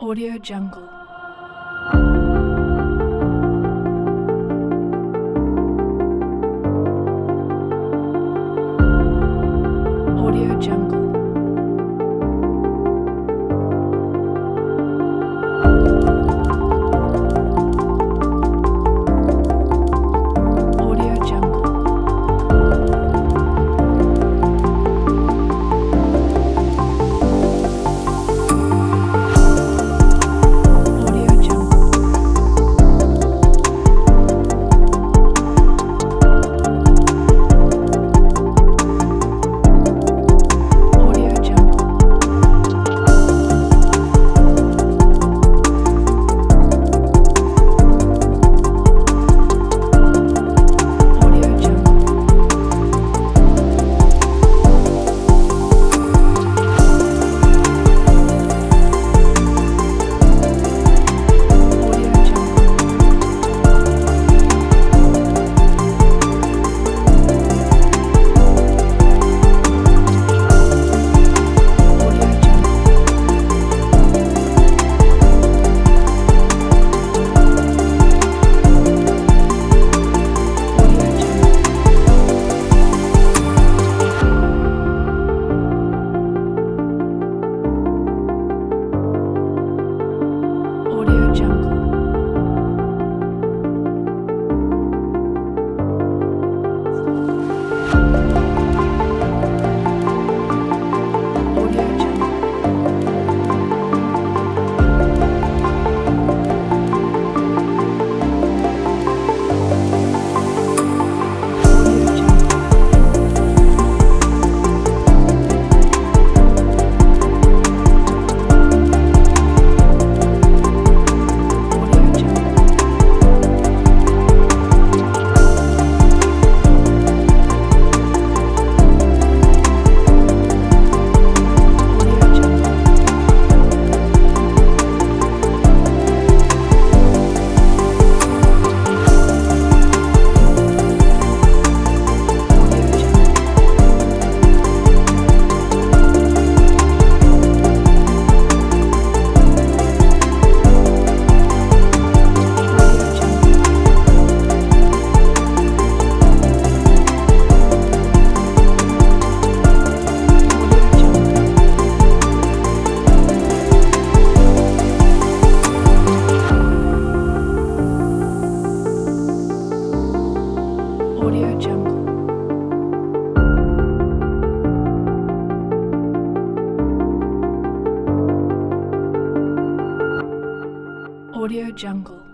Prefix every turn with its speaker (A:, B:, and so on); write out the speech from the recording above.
A: Audio Jungle. Audio Jungle. Audio Jungle. Audio Jungle. Audio Jungle. Audio Jungle. Audio Jungle. Audio Jungle. Audio Jungle. Audio Jungle. Audio Jungle. Audio Jungle. Audio Jungle. Audio Jungle. Audio Jungle. Audio Jungle. Audio Jungle. Audio Jungle. Audio Jungle.